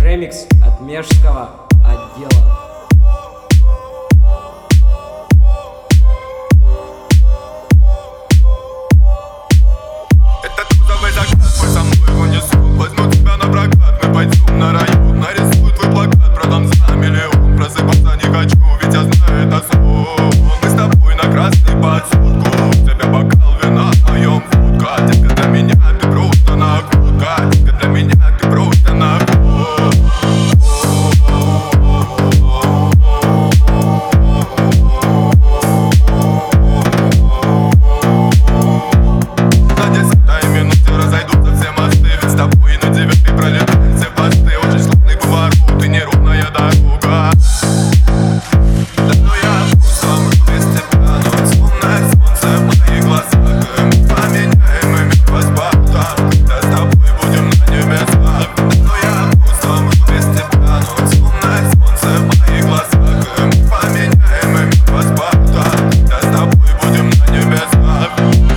Ремикс от Межского отдела. Это розовый закат, мой со мной унесу. Возьму тебя на прокат, мы пойдем на район. Нарисую твой плакат, продам за миллион. Просыпаться не хочу, ведь я знаю, это сон. Мы с тобой на красный подсудку. У тебя бокал вина в моем водка. Детка, для меня ты просто находка. Детка, для меня ты просто находка. Разойдутся все мосты, ведь с тобой на 9-й пролетают все посты. Очень сложный поворот и неровная дорога. Да ну я вкусом без тебя, но словно солнце в моих глазах. Мы поменяем ими паспорта, когда с тобой будем на небесах. Да ну я вкусом без тебя, но словно солнце в моих глазах. Мы поменяем ими паспорта, когда с тобой будем на небесах.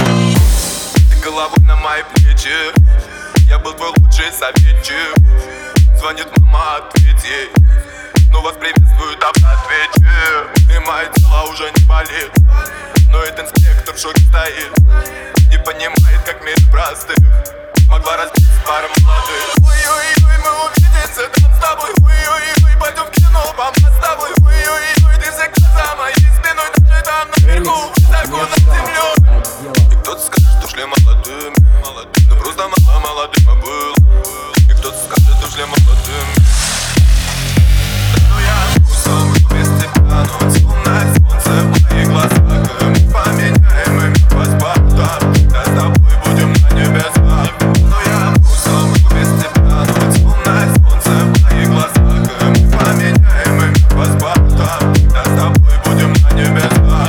Ты головой на мои плечи, я был твой лучший советчик. Звонит мама, ответь ей. Ну вас приветствую, да ответчик. И мое тело уже не болит, но этот инспектор в шоке стоит. Не понимает, как мир простых могла разбить пара молодых. Ой-ой-ой, мы увидимся там с тобой. Ой-ой-ой, пойдем в кино, помню с тобой. Ой-ой-ой, ты всегда за моей спиной. Даже там наверху, высоко над землей. И кто-то скажет, что шли молодыми, но просто мало молодым был. И кто-то скажет, что шли молодыми. Да ну я вкусом без тебя, но словно солнце в моих глазах. Мы поменяем ими паспорта, когда с тобой будем на небесах. Да ну я вкусом без тебя, но словно солнце в моих глазах. Мы поменяем ими паспорта, когда с тобой будем на небесах.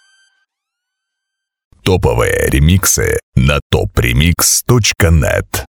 Топовые ремиксы на topremix.net.